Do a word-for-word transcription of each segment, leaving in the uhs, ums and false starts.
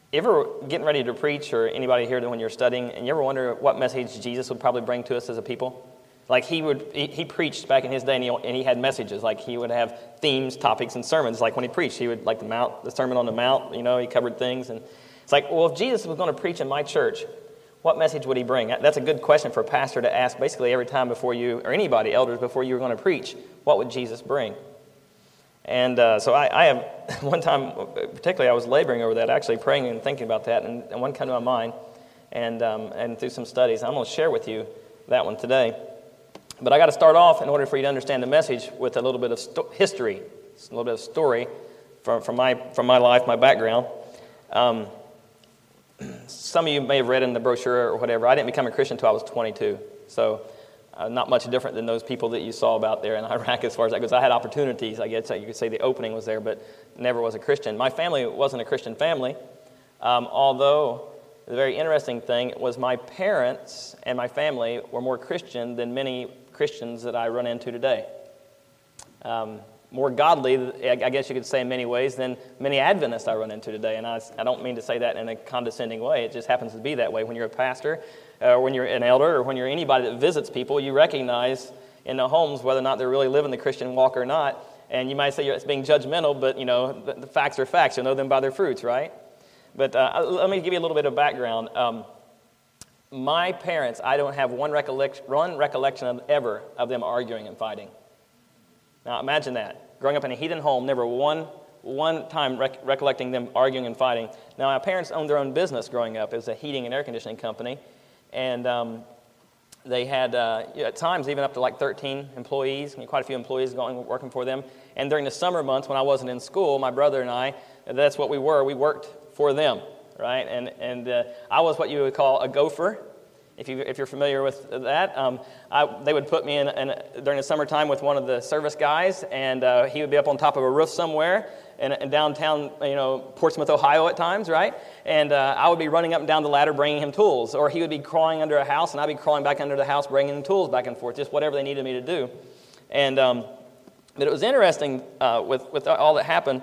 You ever getting ready to preach, or anybody here that when you're studying, and you ever wonder what message Jesus would probably bring to us as a people? Like he would, he, he preached back in his day, and he, and he had messages. Like he would have themes, topics, and sermons. Like when he preached, he would like the Mount, the Sermon on the Mount. You know, he covered things, and it's like, well, if Jesus was going to preach in my church, what message would he bring? That's a good question for a pastor to ask basically every time before you, or anybody, elders, before you were going to preach. What would Jesus bring? And uh, so I, I have, one time, particularly I was laboring over that, actually praying and thinking about that, and, and one came to my mind, and um, and through some studies, I'm going to share with you that one today. But I got to start off, in order for you to understand the message, with a little bit of sto- history, a little bit of story from, from, my, from my life, my background. Um, some of you may have read in the brochure or whatever, I didn't become a Christian until I was twenty-two, so Uh, not much different than those people that you saw about there in Iraq as far as that goes. I had opportunities, I guess you could say the opening was there, but never was a Christian. My family wasn't a Christian family, um, although the very interesting thing was my parents and my family were more Christian than many Christians that I run into today. Um, more godly, I guess you could say in many ways, than many Adventists I run into today. And I, I don't mean to say that in a condescending way. It just happens to be that way. When you're a pastor, or uh, when you're an elder, or when you're anybody that visits people, you recognize in the homes whether or not they're really living the Christian walk or not. And you might say it's being judgmental, but you know the, the facts are facts. You'll know them by their fruits, right? But uh, let me give you a little bit of background. Um, my parents, I don't have one recollection, one recollection of ever of them arguing and fighting. Now imagine that. Growing up in a heathen home, never one one time rec- recollecting them arguing and fighting. Now my parents owned their own business growing up. It was a heating and air conditioning company. And um, they had, uh, at times, even up to like thirteen employees, quite a few employees going working for them. And during the summer months when I wasn't in school, my brother and I, that's what we were. We worked for them, right? And and uh, I was what you would call a gopher, if you if you're familiar with that. Um, I, they would put me in, in during the summertime with one of the service guys, and uh, he would be up on top of a roof somewhere in, in downtown, you know, Portsmouth, Ohio at times, right? And uh, I would be running up and down the ladder bringing him tools, or he would be crawling under a house, and I'd be crawling back under the house bringing him tools back and forth, just whatever they needed me to do. And um, but it was interesting uh, with with all that happened.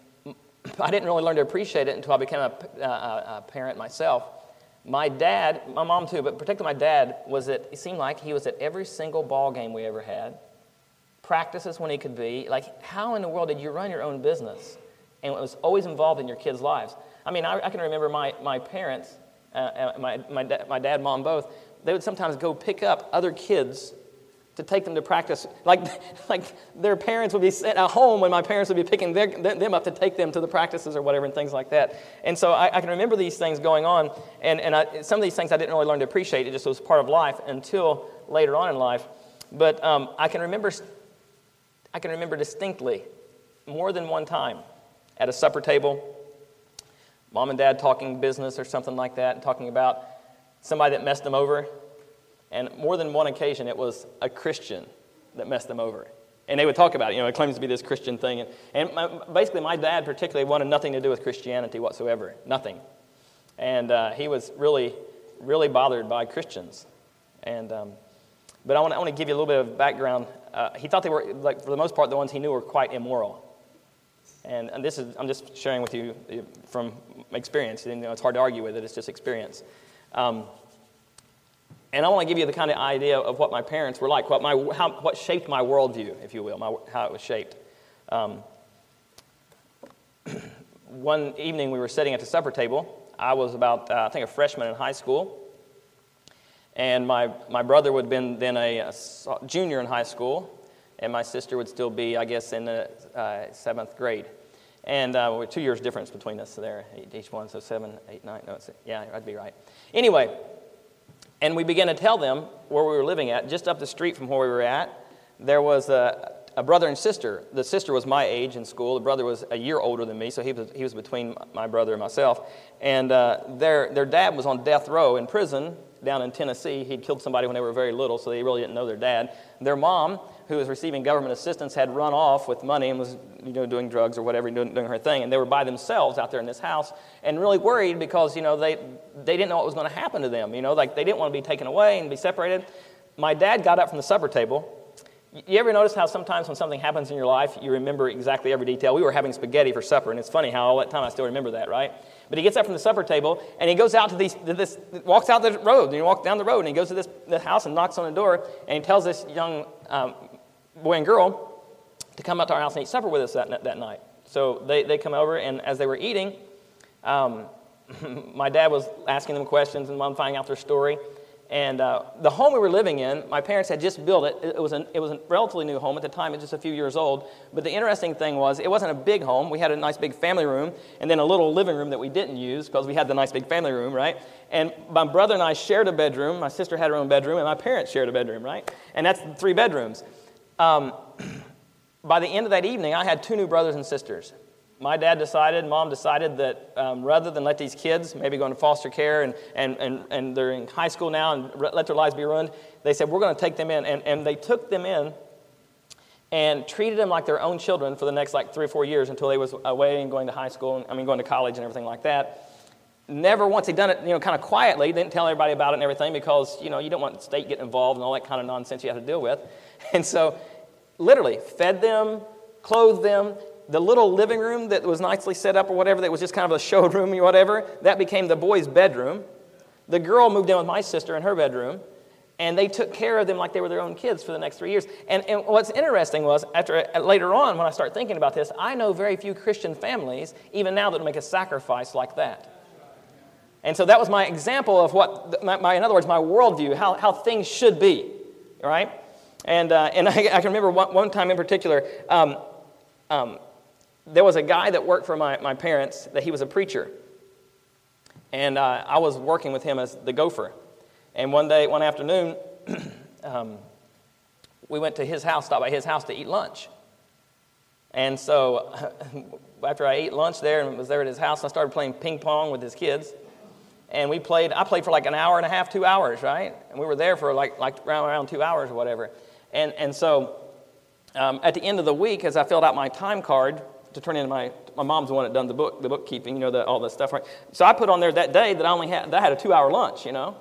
I didn't really learn to appreciate it until I became a, a, a parent myself. My dad, my mom too, but particularly my dad, was at, it seemed like he was at every single ball game we ever had, practices when he could be. Like, how in the world did you run your own business and it was always involved in your kids' lives? I mean, I, I can remember my, my parents, uh, my, my, da- my dad, mom, both, they would sometimes go pick up other kids to take them to practice. Like, like their parents would be at home when my parents would be picking their, them up to take them to the practices or whatever and things like that. And so I, I can remember these things going on, and, and I, some of these things I didn't really learn to appreciate. It just was part of life until later on in life. But um, I can remember, I can remember distinctly more than one time at a supper table, mom and dad talking business or something like that, and talking about somebody that messed them over. And more than one occasion, it was a Christian that messed them over. And they would talk about it. You know, it claims to be this Christian thing. And, and my, basically, my dad particularly wanted nothing to do with Christianity whatsoever. Nothing. And uh, he was really, really bothered by Christians. And um, But I want, I want to give you a little bit of background. Uh, he thought they were, like for the most part, the ones he knew were quite immoral. And, and this is, I'm just sharing with you from experience. You know, it's hard to argue with it. It's just experience. Um And I want to give you the kind of idea of what my parents were like, what my how, what shaped my worldview, if you will, my, how it was shaped. Um, one evening we were sitting at the supper table. I was about, uh, I think, a freshman in high school. And my, my brother would have been then a, a junior in high school. And my sister would still be, I guess, in the uh, seventh grade. And uh, we're two years difference between us there, each one, so seven, eight, nine. No, it's, yeah, I'd be right. Anyway. And we began to tell them where we were living at. Just up the street from where we were at, there was a, a brother and sister. The sister was my age in school. The brother was a year older than me, so he was he was between my brother and myself. And uh, their their dad was on death row in prison down in Tennessee. He'd killed somebody when they were very little, so they really didn't know their dad. Their mom, who was receiving government assistance, had run off with money and was, you know, doing drugs or whatever, doing, doing her thing. And they were by themselves out there in this house and really worried because, you know, they they didn't know what was going to happen to them. You know, like they didn't want to be taken away and be separated. My dad got up from the supper table. You ever notice how sometimes when something happens in your life, you remember exactly every detail? We were having spaghetti for supper, and it's funny how all that time I still remember that, right? But he gets up from the supper table, and he goes out to these, to this, walks out the road, and he walks down the road, and he goes to this, this house and knocks on the door, and he tells this young um, boy and girl to come out to our house and eat supper with us that, that night. So they, they come over, and as they were eating, um, my dad was asking them questions and mom finding out their story. And uh, the home we were living in, my parents had just built it. It was, an, it was a relatively new home at the time, it was just a few years old. But the interesting thing was, it wasn't a big home. We had a nice big family room, and then a little living room that we didn't use because we had the nice big family room, right? And my brother and I shared a bedroom. My sister had her own bedroom, and my parents shared a bedroom, right? And that's three bedrooms. Um, by the end of that evening, I had two new brothers and sisters. My dad decided, mom decided that um, rather than let these kids maybe go into foster care and, and, and, and they're in high school now and re- let their lives be ruined, they said, we're going to take them in. And, and they took them in and treated them like their own children for the next like three or four years until they was away and going to high school, and, I mean going to college and everything like that. Never once they'd done it, you know, kind of quietly, didn't tell everybody about it and everything because, you know, you don't want the state getting involved and all that kind of nonsense you have to deal with. And so literally fed them, clothed them. The little living room that was nicely set up or whatever, that was just kind of a showroom or whatever, that became the boys' bedroom. The girl moved in with my sister in her bedroom, and they took care of them like they were their own kids for the next three years. And, and what's interesting was, after later on, when I start thinking about this, I know very few Christian families, even now, that make a sacrifice like that. And so that was my example of what, my, my in other words, my worldview, how, how things should be, right? And uh, and I, I can remember one, one time in particular, um, um, there was a guy that worked for my, my parents, that he was a preacher. And uh, I was working with him as the gopher. And one day, one afternoon, um, we went to his house, stopped by his house to eat lunch. And so after I ate lunch there and was there at his house, I started playing ping pong with his kids. And we played, I played for like an hour and a half, two hours, right? And we were there for like, like around, around two hours or whatever. And, and so um, at the end of the week, as I filled out my time card, to turn into my, my mom's the one that done the book, the bookkeeping, you know, the, all this stuff, right? So I put on there that day that I only had, that I had a two-hour lunch, you know.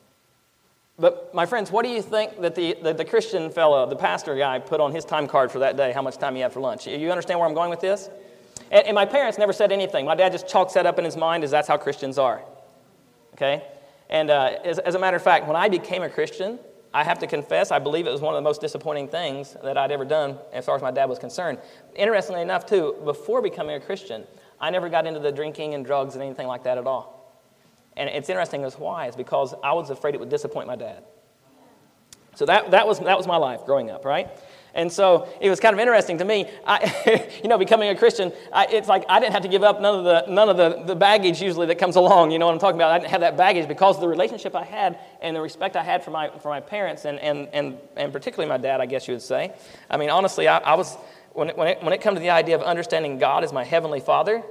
But my friends, what do you think that the, the, the Christian fellow, the pastor guy, put on his time card for that day, how much time he had for lunch? You understand where I'm going with this? And, and my parents never said anything. My dad just chalks that up in his mind as that's how Christians are, okay? And uh, as, as a matter of fact, when I became a Christian, I have to confess, I believe it was one of the most disappointing things that I'd ever done as far as my dad was concerned. Interestingly enough, too, before becoming a Christian, I never got into the drinking and drugs and anything like that at all. And it's interesting as why. It's because I was afraid it would disappoint my dad. So that, that was that was my life growing up, right? And so it was kind of interesting to me. I, you know, becoming a Christian, I, it's like I didn't have to give up none of the none of the, the baggage usually that comes along. You know what I'm talking about? I didn't have that baggage because of the relationship I had and the respect I had for my for my parents and and and, and particularly my dad, I guess you would say. I mean, honestly, I, I was when it, when it when it comes to the idea of understanding God as my heavenly Father,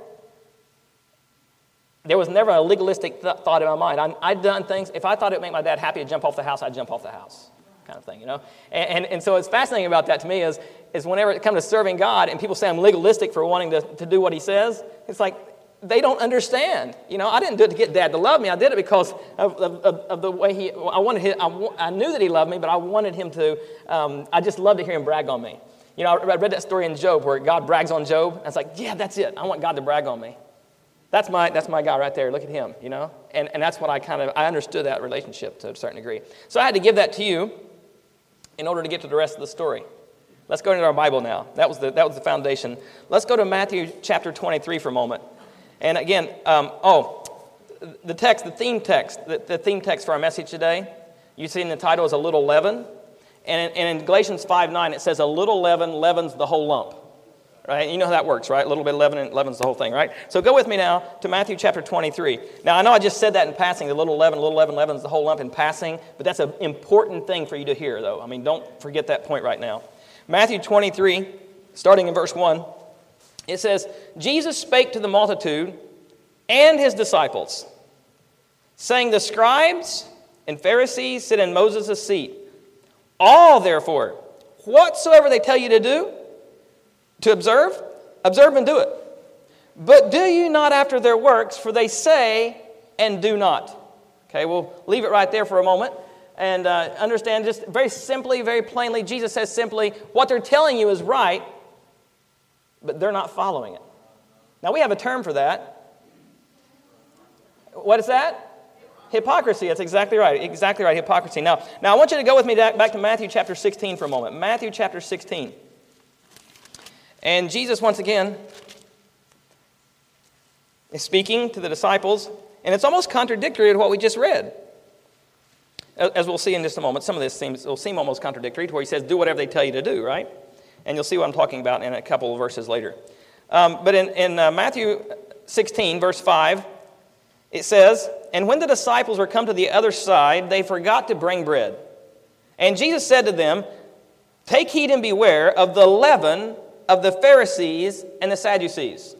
there was never a legalistic th- thought in my mind. I, I'd done things. If I thought it would make my dad happy to jump off the house, I'd jump off the house. Kind of thing, you know? And, and and so what's fascinating about that to me is, is whenever it comes to serving God and people say I'm legalistic for wanting to, to do what he says, it's like they don't understand. You know, I didn't do it to get dad to love me. I did it because of, of, of, of the way he, I wanted him, I, I knew that he loved me, but I wanted him to, um, I just loved to hear him brag on me. You know, I read that story in Job where God brags on Job. And it's like, yeah, that's it. I want God to brag on me. That's my that's my guy right there. Look at him, you know? And, and that's what I kind of, I understood that relationship to a certain degree. So I had to give that to you in order to get to the rest of the story. Let's go into our Bible now. That was the that was the foundation. Let's go to Matthew chapter twenty-three for a moment. And again, um, oh, the text, the theme text, the, the theme text for our message today, you see in the title is a little leaven. And in, and in Galatians five nine, it says a little leaven leavens the whole lump. Right? You know how that works, right? A little bit of leaven leavens the whole thing, right? So go with me now to Matthew chapter twenty-three. Now, I know I just said that in passing, the little leaven, little leaven leavens the whole lump in passing, but that's an important thing for you to hear, though. I mean, don't forget that point right now. Matthew twenty-three, starting in verse one, it says, Jesus spake to the multitude and his disciples, saying, the scribes and Pharisees sit in Moses' seat. All, therefore, whatsoever they tell you to do, to observe, observe and do it. But do you not after their works, for they say and do not. Okay, we'll leave it right there for a moment. and uh, understand just very simply, very plainly, Jesus says simply, what they're telling you is right, but they're not following it. Now, we have a term for that. What is that? Hypocrisy. That's exactly right. Exactly right. Hypocrisy. Now, now I want you to go with me back to Matthew chapter sixteen for a moment. Matthew chapter sixteen. And Jesus, once again, is speaking to the disciples, and it's almost contradictory to what we just read. As we'll see in just a moment, some of this seems will seem almost contradictory to where he says, do whatever they tell you to do, right? And you'll see what I'm talking about in a couple of verses later. Um, but in, in uh, Matthew sixteen, verse five, it says, and when the disciples were come to the other side, they forgot to bring bread. And Jesus said to them, take heed and beware of the leaven of the Pharisees and the Sadducees.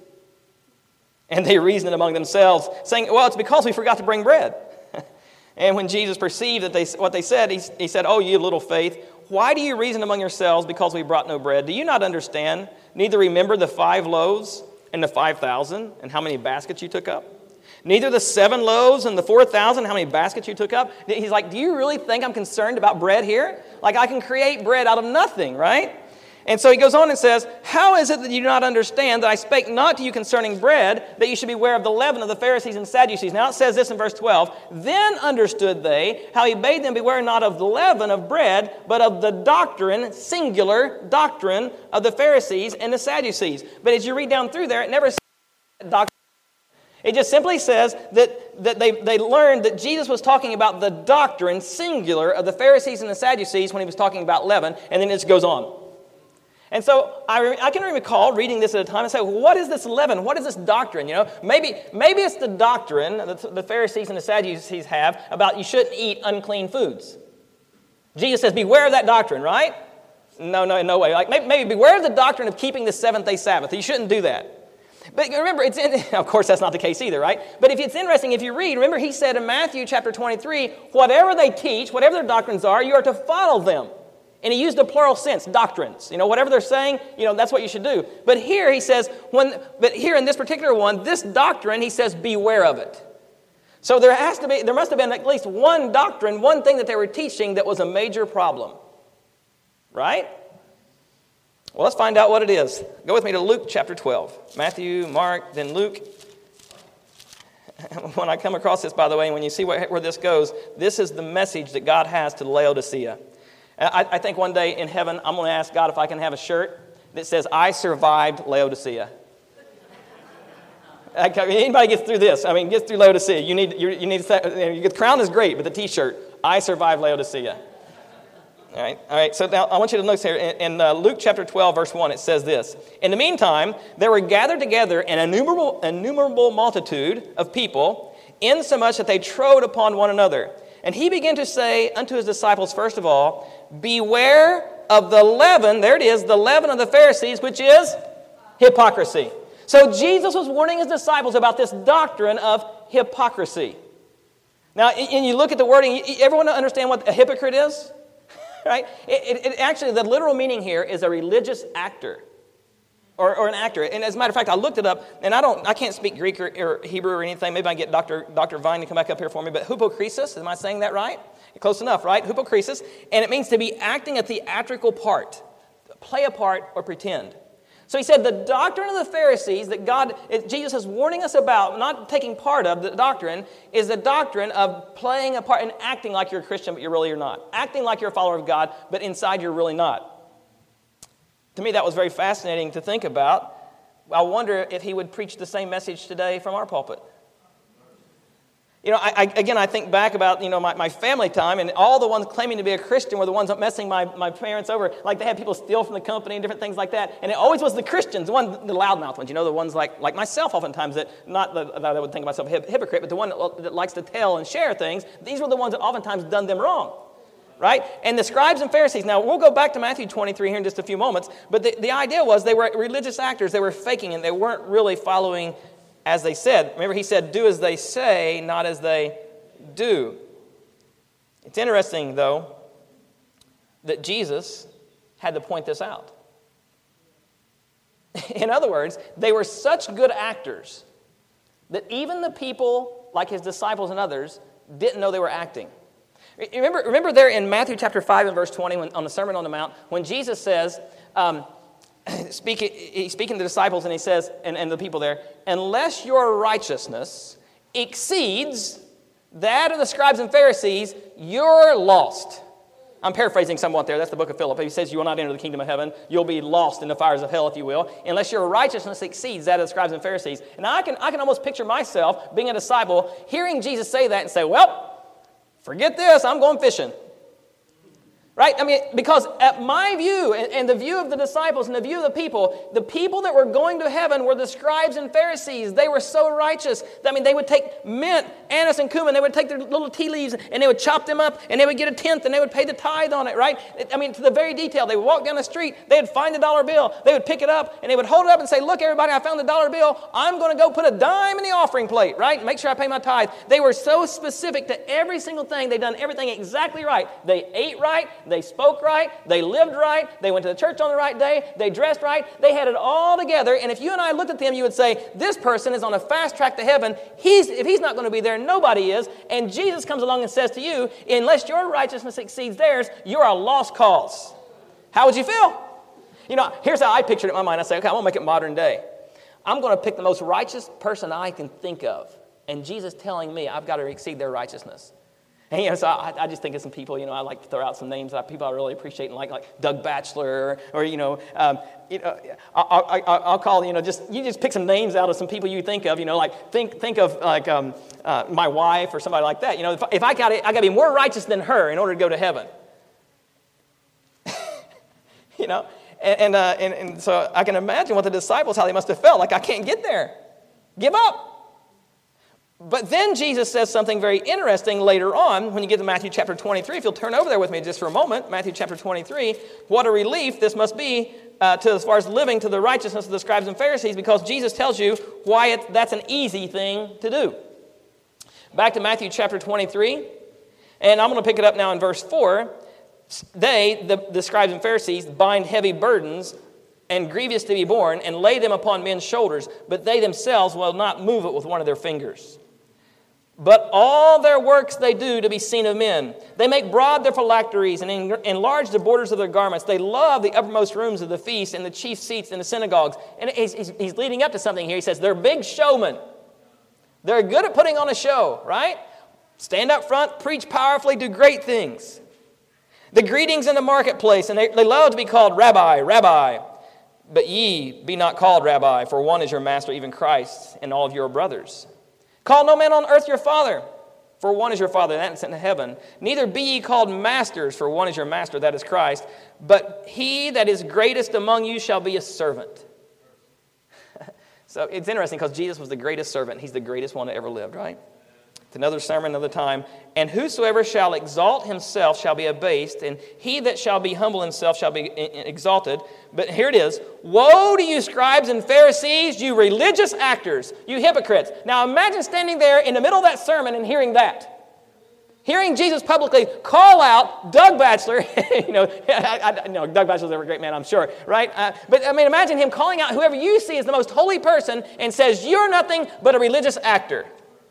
And they reasoned among themselves, saying, well, it's because we forgot to bring bread. And when Jesus perceived that they, what they said, he, he said, oh, you little faith, why do you reason among yourselves because we brought no bread? Do you not understand, neither remember the five loaves and the five thousand, and how many baskets you took up? Neither the seven loaves and the four thousand, how many baskets you took up? He's like, do you really think I'm concerned about bread here? Like, I can create bread out of nothing, right? And so he goes on and says, how is it that you do not understand that I spake not to you concerning bread, that you should beware of the leaven of the Pharisees and Sadducees? Now it says this in verse twelve, then understood they how he bade them beware not of the leaven of bread, but of the doctrine, singular doctrine, of the Pharisees and the Sadducees. But as you read down through there, it never says doctrine. It just simply says that, that they, they learned that Jesus was talking about the doctrine, singular, of the Pharisees and the Sadducees when he was talking about leaven, and then it just goes on. And so I, re- I can recall reading this at a time and say, well, what is this leaven? What is this doctrine? You know, maybe maybe it's the doctrine that the Pharisees and the Sadducees have about you shouldn't eat unclean foods. Jesus says, beware of that doctrine, right? No, no, no way. Like maybe, maybe beware of the doctrine of keeping the seventh-day Sabbath. You shouldn't do that. But remember, it's in, of course, that's not the case either, right? But if it's interesting, if you read, remember he said in Matthew chapter twenty-three, whatever they teach, whatever their doctrines are, you are to follow them. And he used the plural sense, doctrines. You know, whatever they're saying, you know, that's what you should do. But here he says, when, but here in this particular one, this doctrine, he says, beware of it. So there has to be, there must have been at least one doctrine, one thing that they were teaching that was a major problem. Right? Well, let's find out what it is. Go with me to Luke chapter twelve. Matthew, Mark, then Luke. When I come across this, by the way, and when you see where, where this goes, this is the message that God has to Laodicea. I, I think one day in heaven, I'm going to ask God if I can have a shirt that says, I survived Laodicea. Anybody gets through this, I mean, gets through Laodicea, you need, you, you need to say, the crown is great, but the t-shirt, I survived Laodicea. All right, all right. So now I want you to notice here in, in uh, Luke chapter twelve, verse one, it says this. In the meantime, there were gathered together an innumerable, innumerable multitude of people, insomuch that they trode upon one another. And he began to say unto his disciples, first of all, beware of the leaven, there it is, the leaven of the Pharisees, which is hypocrisy. So Jesus was warning his disciples about this doctrine of hypocrisy. Now, and you look at the wording, everyone understand what a hypocrite is? Right? It, it, it actually, the literal meaning here is a religious actor, or, or an actor. And as a matter of fact, I looked it up, and I don't, I can't speak Greek or, or Hebrew or anything. Maybe I can get Doctor Doctor Vine to come back up here for me. But hypokrisis, am I saying that right? Close enough, right? Hypokrisis, and it means to be acting a theatrical part, play a part or pretend. So he said the doctrine of the Pharisees that God, Jesus is warning us about, not taking part of the doctrine, is the doctrine of playing a part and acting like you're a Christian, but you really are not. Acting like you're a follower of God, but inside you're really not. To me, that was very fascinating to think about. I wonder if he would preach the same message today from our pulpit. You know, I, I, again, I think back about, you know, my, my family time, and all the ones claiming to be a Christian were the ones messing my, my parents over. Like, they had people steal from the company and different things like that. And it always was the Christians, the, one, the loudmouth ones, you know, the ones like, like myself oftentimes, that not the, that I would think of myself a hypocrite, but the one that, that likes to tell and share things. These were the ones that oftentimes done them wrong. Right? And the scribes and Pharisees, now we'll go back to Matthew twenty-three here in just a few moments, but the, the idea was they were religious actors. They were faking, and they weren't really following as they said. Remember, he said, do as they say, not as they do. It's interesting, though, that Jesus had to point this out. In other words, they were such good actors that even the people, like his disciples and others, didn't know they were acting. Remember, remember there in Matthew chapter five and verse twenty, when, on the Sermon on the Mount, when Jesus says, um, speaking, he's speaking to the disciples, and he says, and, and the people there, unless your righteousness exceeds that of the scribes and Pharisees, you're lost. I'm paraphrasing somewhat there. That's the book of Philip. He says you will not enter the kingdom of heaven. You'll be lost in the fires of hell, if you will, unless your righteousness exceeds that of the scribes and Pharisees. And I can, I can almost picture myself being a disciple, hearing Jesus say that and say, well, forget this, I'm going fishing. Right? I mean, because at my view, and, and the view of the disciples and the view of the people, the people that were going to heaven were the scribes and Pharisees. They were so righteous. I mean, they would take mint, anise, and cumin. They would take their little tea leaves and they would chop them up and they would get a tenth and they would pay the tithe on it, right? I mean, to the very detail. They would walk down the street. They would find the dollar bill. They would pick it up and they would hold it up and say, look, everybody, I found the dollar bill. I'm going to go put a dime in the offering plate, right? Make sure I pay my tithe. They were so specific to every single thing. They'd done everything exactly right. They ate right. They spoke right, they lived right, they went to the church on the right day, they dressed right, they had it all together. And if you and I looked at them, you would say, this person is on a fast track to heaven. He's, if he's not going to be there, nobody is. And Jesus comes along and says to you, unless your righteousness exceeds theirs, you're a lost cause. How would you feel? You know, here's how I pictured it in my mind. I say, okay, I'm going to make it modern day. I'm going to pick the most righteous person I can think of. And Jesus telling me I've got to exceed their righteousness. And, you know, so I, I just think of some people, you know, I like to throw out some names that people I really appreciate and like, like Doug Batchelor, or, you know, um, you know, I'll, I, I'll call, you know, just, you just pick some names out of some people you think of, you know, like, think think of, like, um, uh, my wife or somebody like that. You know, if, if I got I got to be more righteous than her in order to go to heaven. you know, and, and, uh, and, and so I can imagine what the disciples, how they must have felt, like, I can't get there. Give up. But then Jesus says something very interesting later on when you get to Matthew chapter twenty-three. If you'll turn over there with me just for a moment, Matthew chapter twenty-three, what a relief this must be uh, to as far as living to the righteousness of the scribes and Pharisees, because Jesus tells you why it, that's an easy thing to do. Back to Matthew chapter twenty-three, and I'm going to pick it up now in verse four. They, the, the scribes and Pharisees, bind heavy burdens and grievous to be borne, and lay them upon men's shoulders, but they themselves will not move it with one of their fingers. But all their works they do to be seen of men. They make broad their phylacteries and enlarge the borders of their garments. They love the uppermost rooms of the feast and the chief seats in the synagogues. And he's, he's, he's leading up to something here. He says they're big showmen. They're good at putting on a show, right? Stand up front, preach powerfully, do great things. The greetings in the marketplace, and they, they love to be called Rabbi, Rabbi. But ye be not called Rabbi, for one is your master, even Christ, and all of your brothers. Call no man on earth your father, for one is your Father, that is in heaven. Neither be ye called masters, for one is your master, that is Christ. But he that is greatest among you shall be a servant. So it's interesting because Jesus was the greatest servant. He's the greatest one that ever lived, right? It's another sermon, another time. And whosoever shall exalt himself shall be abased, and he that shall be humble himself shall be exalted. But here it is. Woe to you, scribes and Pharisees, you religious actors, you hypocrites. Now imagine standing there in the middle of that sermon and hearing that. Hearing Jesus publicly call out Doug Batchelor. you know, I, I, no, Doug Batchelor's a great man, I'm sure, right? Uh, but I mean, imagine him calling out whoever you see as the most holy person and says, you're nothing but a religious actor.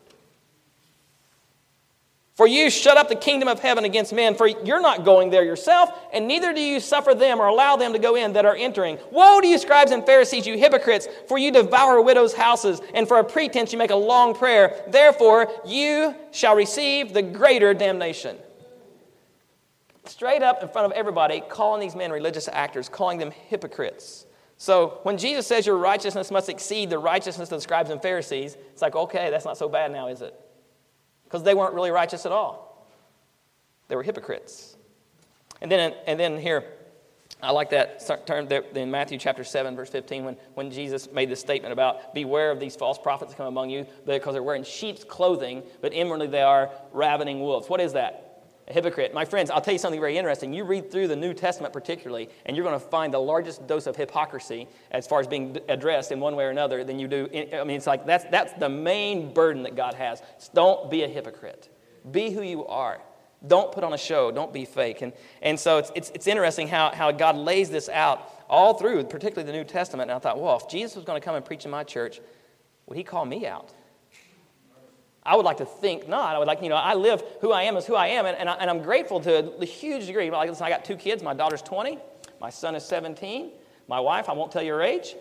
For you shut up the kingdom of heaven against men, for you're not going there yourself, and neither do you suffer them or allow them to go in that are entering. Woe to you, scribes and Pharisees, you hypocrites, for you devour widows' houses, and for a pretense you make a long prayer. Therefore you shall receive the greater damnation. Straight up in front of everybody, calling these men religious actors, calling them hypocrites. So when Jesus says your righteousness must exceed the righteousness of the scribes and Pharisees, it's like, okay, that's not so bad now, is it? Because they weren't really righteous at all. They were hypocrites. And then, and then here, I like that term in Matthew chapter seven, verse fifteen, when, when Jesus made this statement about, beware of these false prophets that come among you, because they're wearing sheep's clothing, but inwardly they are ravening wolves. What is that? A hypocrite. My friends, I'll tell you something very interesting. You read through the New Testament particularly, and you're going to find the largest dose of hypocrisy as far as being addressed in one way or another than you do. In, I mean, it's like that's that's the main burden that God has. Don't be a hypocrite. Be who you are. Don't put on a show. Don't be fake. And and so it's it's, it's interesting how, how God lays this out all through, particularly the New Testament. And I thought, well, if Jesus was going to come and preach in my church, would he call me out? I would like to think not. I would like, you know, I live who I am is who I am, and, and, I, and I'm grateful to a huge degree. Like, listen, I got two kids. My daughter's twenty. My son is seventeen. My wife, I won't tell you her age.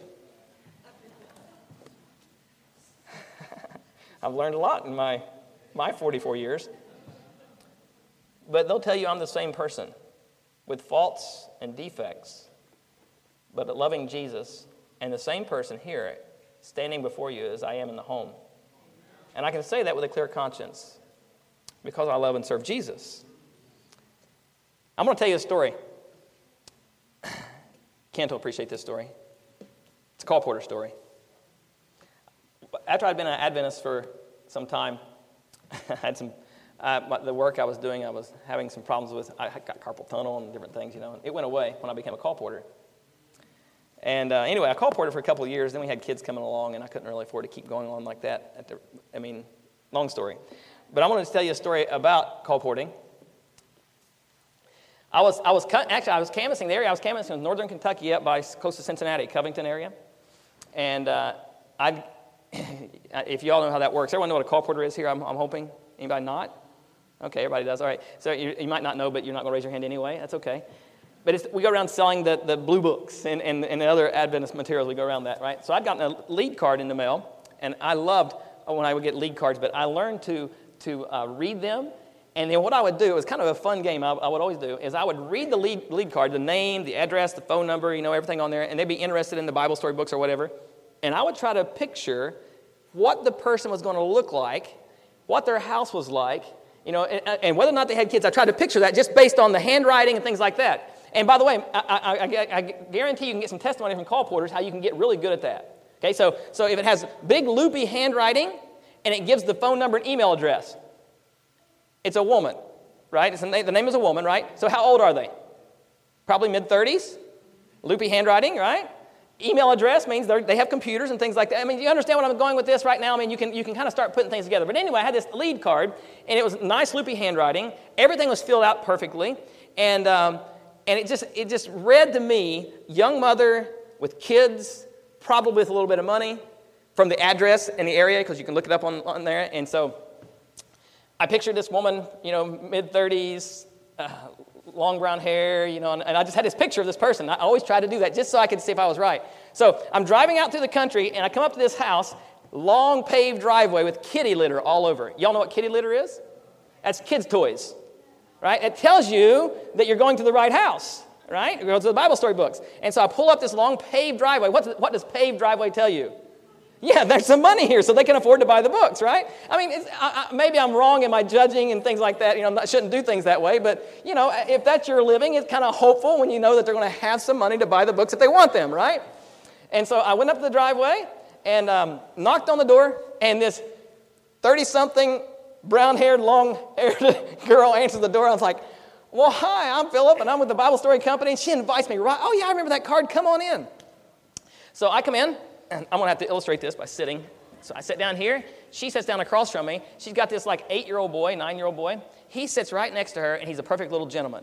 I've learned a lot in my, my forty-four years. But they'll tell you I'm the same person with faults and defects, but a loving Jesus, and the same person here standing before you as I am in the home. And I can say that with a clear conscience because I love and serve Jesus. I'm going to tell you a story. Kent will appreciate this story. It's a call porter story. After I'd been an Adventist for some time, I had some, uh, the work I was doing, I was having some problems with. I got carpal tunnel and different things, you know. It went away when I became a call porter. And uh, anyway, I call porter for a couple of years. Then we had kids coming along, and I couldn't really afford to keep going on like that. At the, I mean, long story. But I wanted to tell you a story about call porting. I was, I was actually, I was canvassing the area. I was canvassing in northern Kentucky up by close to Cincinnati, Covington area. And uh, I, if you all know how that works, everyone know what a call porter is here, I'm, I'm hoping. Anybody not? Okay, everybody does. All right. So you, you might not know, but you're not going to raise your hand anyway. That's okay. But it's, we go around selling the, the blue books and, and, and the other Adventist materials. We go around that, right? So I'd gotten a lead card in the mail, and I loved when I would get lead cards, but I learned to, to uh, read them. And then what I would do, it was kind of a fun game I, I would always do, is I would read the lead, lead card, the name, the address, the phone number, you know, everything on there, and they'd be interested in the Bible story books or whatever. And I would try to picture what the person was going to look like, what their house was like, you know, and, and whether or not they had kids. I tried to picture that just based on the handwriting and things like that. And by the way, I, I, I, I guarantee you can get some testimony from call porters how you can get really good at that. Okay, so, so if it has big loopy handwriting and it gives the phone number and email address, it's a woman, right? It's a name, the name is a woman, right? So how old are they? Probably mid-thirties. Loopy handwriting, right? Email address means they have computers and things like that. I mean, do you understand what I'm going with this right now? I mean, you can you can kind of start putting things together. But anyway, I had this lead card, and it was nice loopy handwriting. Everything was filled out perfectly, and um, and it just it just read to me, young mother with kids, probably with a little bit of money, from the address and the area because you can look it up on, on there. And so I pictured this woman, you know, mid-thirties, uh, long brown hair, you know, and, and I just had this picture of this person. I always tried to do that just so I could see if I was right. So I'm driving out through the country, and I come up to this house, long paved driveway with kitty litter all over it. Y'all know what kitty litter is? That's kids' toys, right? It tells you that you're going to the right house, right? You go to the Bible story books. And so I pull up this long paved driveway. What's, what does paved driveway tell you? Yeah, there's some money here, so they can afford to buy the books, right? I mean, it's, I, I, maybe I'm wrong in my judging and things like that. You know, I shouldn't do things that way. But, you know, if that's your living, it's kind of hopeful when you know that they're going to have some money to buy the books if they want them, right? And so I went up to the driveway and um, knocked on the door, and this thirty-something, brown-haired, long-haired girl answered the door. I was like, well, hi, I'm Philip, and I'm with the Bible Story Company. And she invites me, right? Oh, yeah, I remember that card. Come on in. So I come in. And I'm going to have to illustrate this by sitting. So I sit down here. She sits down across from me. She's got this like eight-year-old boy, nine-year-old boy. He sits right next to her, and he's a perfect little gentleman.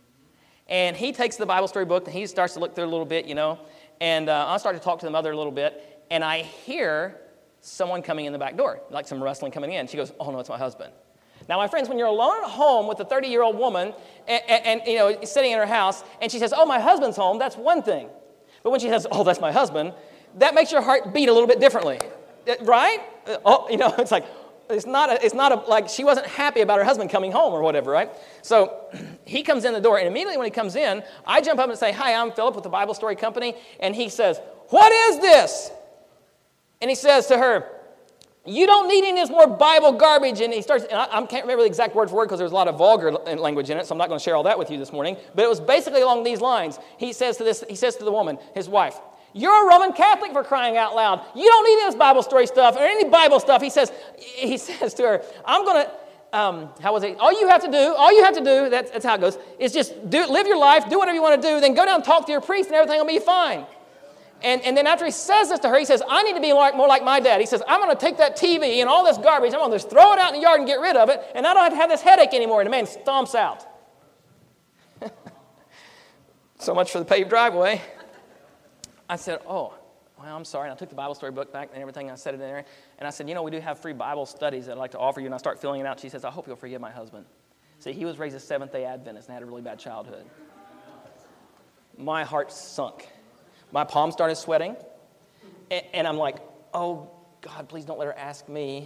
And he takes the Bible story book, and he starts to look through it a little bit, you know. And uh, I start to talk to the mother a little bit, and I hear someone coming in the back door, like some rustling coming in. She goes, oh, no, it's my husband. Now, my friends, when you're alone at home with a thirty-year-old woman and, and, and you know, sitting in her house, and she says, oh, my husband's home, that's one thing. But when she says, oh, that's my husband, that makes your heart beat a little bit differently, right? Oh, you know, it's like, it's not, a, it's not a, like she wasn't happy about her husband coming home or whatever, right? So he comes in the door, and immediately when he comes in, I jump up and say, hi, I'm Philip with the Bible Story Company, and he says, what is this? And he says to her, you don't need any of this more Bible garbage. And he starts, and I, I can't remember the exact word for word because there's a lot of vulgar language in it, so I'm not going to share all that with you this morning, but it was basically along these lines. He says to this, he says to the woman, his wife, you're a Roman Catholic for crying out loud. You don't need this Bible story stuff or any Bible stuff. He says, he says to her, I'm going to, um, how was it? All you have to do, all you have to do, that's, that's how it goes, is just do, live your life, do whatever you want to do, then go down and talk to your priest and everything will be fine. And, and then after he says this to her, he says, I need to be like, more like my dad. He says, I'm going to take that T V and all this garbage, I'm going to just throw it out in the yard and get rid of it, and I don't have to have this headache anymore. And the man stomps out. So much for the paved driveway. I said, oh, well, I'm sorry. And I took the Bible story book back and everything. And I set it in there. And I said, you know, we do have free Bible studies that I'd like to offer you. And I start filling it out. She says, I hope you'll forgive my husband. See, he was raised a Seventh-day Adventist and had a really bad childhood. My heart sunk. My palms started sweating. And, and I'm like, oh, God, please don't let her ask me.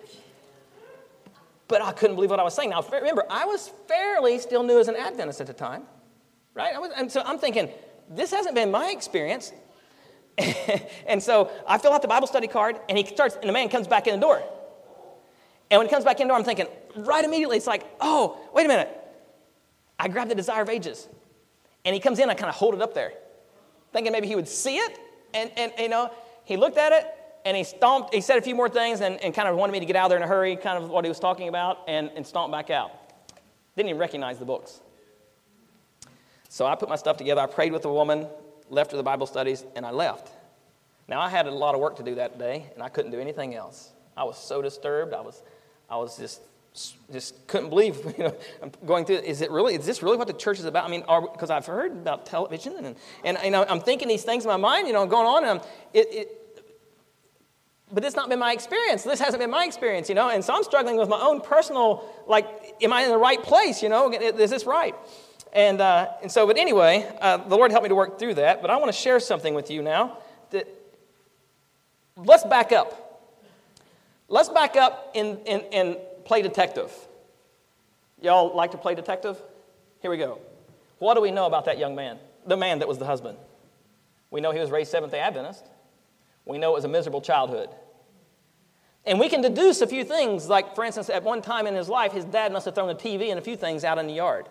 But I couldn't believe what I was saying. Now, remember, I was fairly still new as an Adventist at the time. Right? I was, and so I'm thinking, this hasn't been my experience. And so I fill out the Bible study card, and he starts, and the man comes back in the door. And when he comes back in the door, I'm thinking, right immediately, it's like, oh, wait a minute. I grab the Desire of Ages. And he comes in, I kind of hold it up there, thinking maybe he would see it. And, and you know, he looked at it, and he stomped, he said a few more things, and, and kind of wanted me to get out of there in a hurry, kind of what he was talking about, and, and stomped back out. Didn't even recognize the books. So I put my stuff together, I prayed with the woman, left her the Bible studies, and I left. Now, I had a lot of work to do that day, and I couldn't do anything else. I was so disturbed. I was I was just just couldn't believe, you know, I'm going through, is it really, is this really what the church is about? I mean, because I've heard about television, and, and you know, I'm thinking these things in my mind, you know, going on, and I'm, it, it, but it's not been my experience. This hasn't been my experience, you know, and so I'm struggling with my own personal, like, am I in the right place, you know, is this right? And uh, and so, but anyway, uh, the Lord helped me to work through that. But I want to share something with you now. That let's back up. Let's back up and in, in, in play detective. Y'all like to play detective? Here we go. What do we know about that young man? The man that was the husband. We know he was raised Seventh-day Adventist. We know it was a miserable childhood. And we can deduce a few things. Like, for instance, at one time in his life, his dad must have thrown a T V and a few things out in the yard.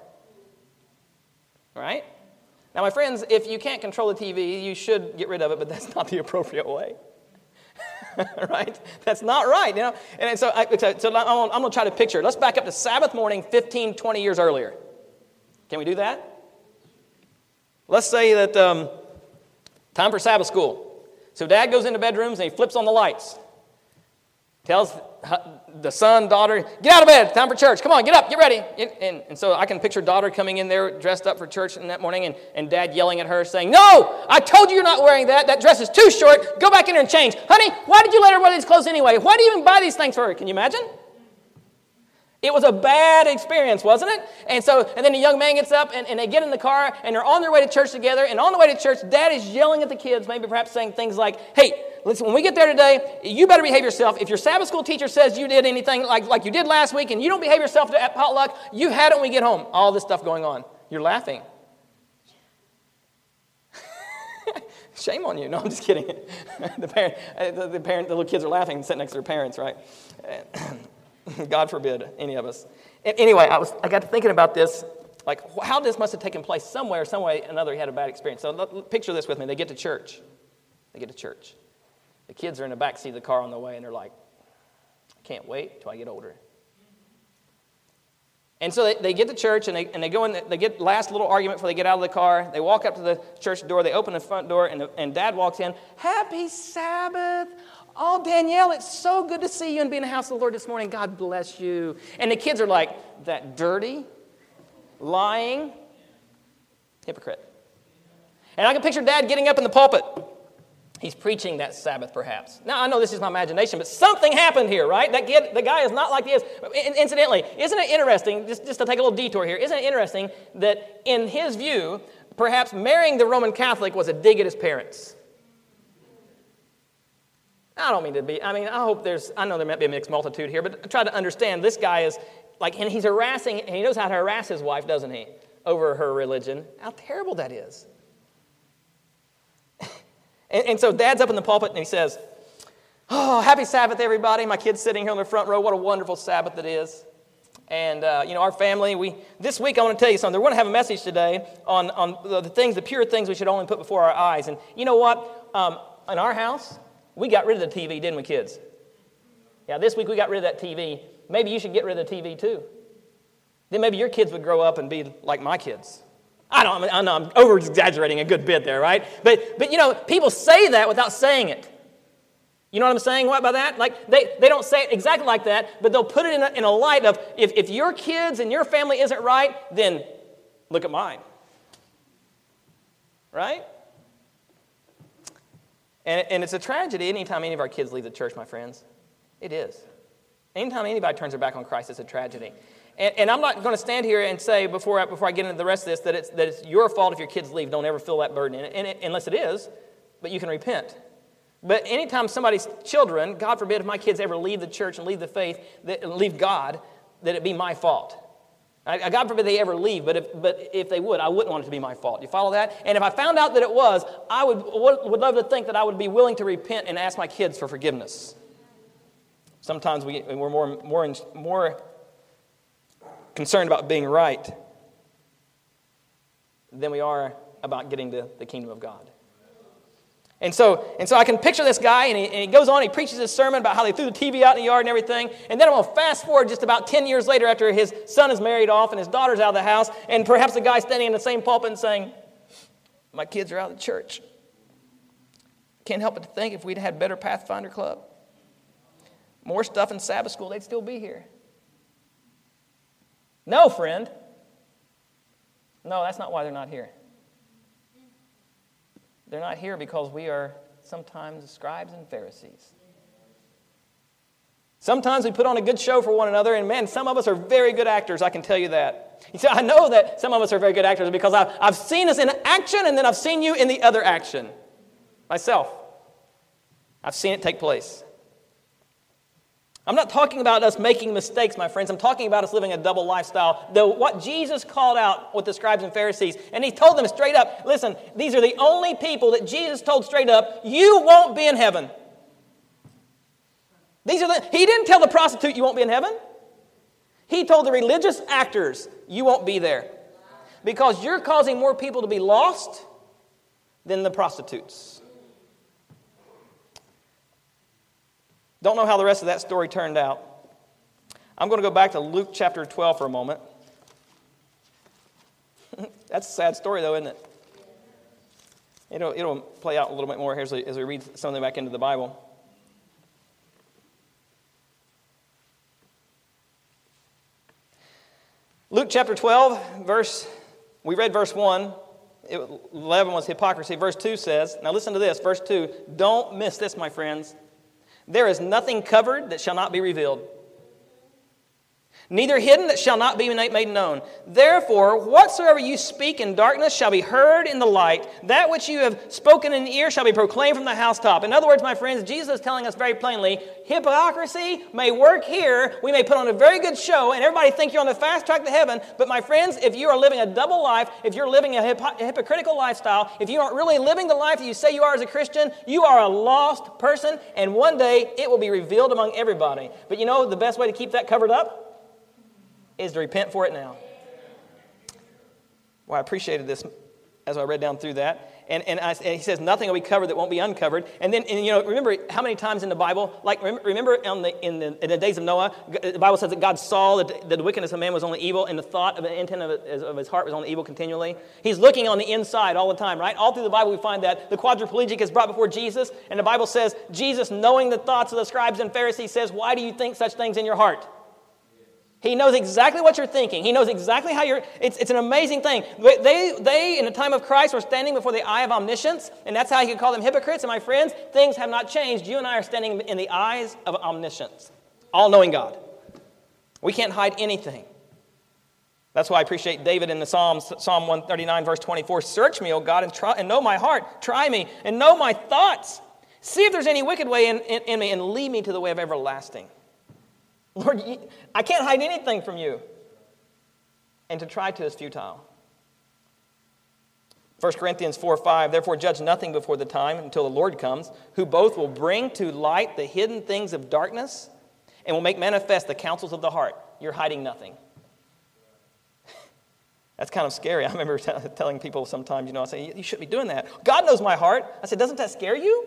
Right? Now, my friends, if you can't control the T V, you should get rid of it, but that's not the appropriate way. Right? That's not right, you know. And so, I, so, so I'm, I'm going to try to picture. Let's back up to Sabbath morning fifteen, twenty years earlier. Can we do that? Let's say that um, time for Sabbath school. So dad goes into bedrooms and he flips on the lights. Tells the son, daughter, get out of bed, time for church. Come on, get up, get ready. And, and, and so I can picture daughter coming in there dressed up for church in that morning, and, and dad yelling at her saying, no, I told you you're not wearing that. That dress is too short. Go back in there and change. Honey, why did you let her wear these clothes anyway? Why do you even buy these things for her? Can you imagine? It was a bad experience, wasn't it? And so, and then the young man gets up, and, and they get in the car, and they're on their way to church together. And on the way to church, dad is yelling at the kids, maybe perhaps saying things like, hey, listen, when we get there today, you better behave yourself. If your Sabbath school teacher says you did anything like, like you did last week, and you don't behave yourself at potluck, you had it when we get home. All this stuff going on. You're laughing. Shame on you. No, I'm just kidding. the, parent, the, the parent, the little kids are laughing and sitting next to their parents, right? God forbid any of us. Anyway, I was I got to thinking about this, like how this must have taken place somewhere, some way or another. He had a bad experience. So look, picture this with me. They get to church. They get to church. The kids are in the back seat of the car on the way, and they're like, I can't wait till I get older. And so they, they get to church, and they and they go in. They get last little argument before they get out of the car. They walk up to the church door. They open the front door, and the, and Dad walks in. Happy Sabbath. Oh, Danielle, it's so good to see you and be in the house of the Lord this morning. God bless you. And the kids are like, that dirty, lying hypocrite. And I can picture Dad getting up in the pulpit. He's preaching that Sabbath, perhaps. Now, I know this is my imagination, but something happened here, right? That kid, the guy is not like he is. Incidentally, isn't it interesting, just, just to take a little detour here, isn't it interesting that in his view, perhaps marrying the Roman Catholic was a dig at his parents? I don't mean to be, I mean, I hope there's, I know there might be a mixed multitude here, but try to understand this guy is like, and he's harassing, and he knows how to harass his wife, doesn't he, over her religion. How terrible that is. and, and so Dad's up in the pulpit, and he says, oh, happy Sabbath, everybody. My kid's sitting here on the front row. What a wonderful Sabbath it is. And, uh, you know, our family, we, this week I want to tell you something. We're going to have a message today on, on the, the things, the pure things we should only put before our eyes. And you know what? Um, in our house, we got rid of the T V, didn't we, kids? Yeah, this week we got rid of that T V. Maybe you should get rid of the T V too. Then maybe your kids would grow up and be like my kids. I don't I know I'm over-exaggerating a good bit there, right? But, but you know, people say that without saying it. You know what I'm saying what by that? Like, they, they don't say it exactly like that, but they'll put it in a, in a light of, if, if your kids and your family isn't right, then look at mine. Right? And, and it's a tragedy anytime any of our kids leave the church, my friends. It is. Anytime anybody turns their back on Christ, it's a tragedy. And, and I'm not going to stand here and say, before I, before I get into the rest of this, that it's, that it's your fault if your kids leave. Don't ever feel that burden, in it, and it, unless it is, but you can repent. But anytime somebody's children, God forbid if my kids ever leave the church and leave the faith, that, leave God, that it be my fault. I, God forbid they ever leave, but if, but if they would, I wouldn't want it to be my fault. You follow that? And if I found out that it was, I would, would love to think that I would be willing to repent and ask my kids for forgiveness. Sometimes we, we're more, more, more concerned about being right than we are about getting to the kingdom of God. And so, and so I can picture this guy, and he, and he goes on, he preaches his sermon about how they threw the T V out in the yard and everything. And then I'm going to fast forward just about ten years later after his son is married off and his daughter's out of the house, and perhaps the guy standing in the same pulpit and saying, my kids are out of the church. Can't help but to think if we'd had better Pathfinder Club, more stuff in Sabbath school, they'd still be here. No, friend. No, that's not why they're not here. They're not here because we are sometimes scribes and Pharisees. Sometimes we put on a good show for one another, and man, some of us are very good actors, I can tell you that. You see, I know that some of us are very good actors because I've, I've seen us in action, and then I've seen you in the other action. Myself. I've seen it take place. I'm not talking about us making mistakes, my friends. I'm talking about us living a double lifestyle. The, what Jesus called out with the scribes and Pharisees, and he told them straight up, listen, these are the only people that Jesus told straight up, you won't be in heaven. These are the, he didn't tell the prostitute you won't be in heaven. He told the religious actors, you won't be there. Because you're causing more people to be lost than the prostitutes. Don't know how the rest of that story turned out. I'm going to go back to Luke chapter twelve for a moment. That's a sad story, though, isn't it? It'll, it'll play out a little bit more here as we, as we read something back into the Bible. Luke chapter twelve, verse, we read verse one. It, eleven was hypocrisy. Verse two says, now listen to this, verse two, don't miss this, my friends. There is nothing covered that shall not be revealed, neither hidden that shall not be made known. Therefore, whatsoever you speak in darkness shall be heard in the light. That which you have spoken in the ear shall be proclaimed from the housetop. In other words, my friends, Jesus is telling us very plainly, hypocrisy may work here. We may put on a very good show, and everybody think you're on the fast track to heaven. But my friends, if you are living a double life, if you're living a, hypo- a hypocritical lifestyle, if you aren't really living the life that you say you are as a Christian, you are a lost person, and one day it will be revealed among everybody. But you know the best way to keep that covered up is to repent for it now. Well, I appreciated this as I read down through that. And and, I, and he says nothing will be covered that won't be uncovered. And then, and, you know, remember how many times in the Bible, like remember, remember on the, in, the, in the days of Noah, the Bible says that God saw that the wickedness of man was only evil, and the thought of the intent of, it, of his heart was only evil continually. He's looking on the inside all the time, right? All through the Bible we find that. The quadriplegic is brought before Jesus, and the Bible says, Jesus, knowing the thoughts of the scribes and Pharisees, says, why do you think such things in your heart? He knows exactly what you're thinking. He knows exactly how you're... It's, it's an amazing thing. They, they, in the time of Christ, were standing before the eye of omniscience, and that's how you could call them hypocrites. And my friends, things have not changed. You and I are standing in the eyes of omniscience, all-knowing God. We can't hide anything. That's why I appreciate David in the Psalms, Psalm one thirty-nine, verse twenty-four. Search me, O God, and, try, and know my heart. Try me and know my thoughts. See if there's any wicked way in, in, in me, and lead me to the way of everlasting. Lord, I can't hide anything from you. And to try to is futile. First Corinthians four five, therefore judge nothing before the time until the Lord comes, who both will bring to light the hidden things of darkness and will make manifest the counsels of the heart. You're hiding nothing. That's kind of scary. I remember t- telling people sometimes, you know, I say, you shouldn't be doing that. God knows my heart. I said, doesn't that scare you?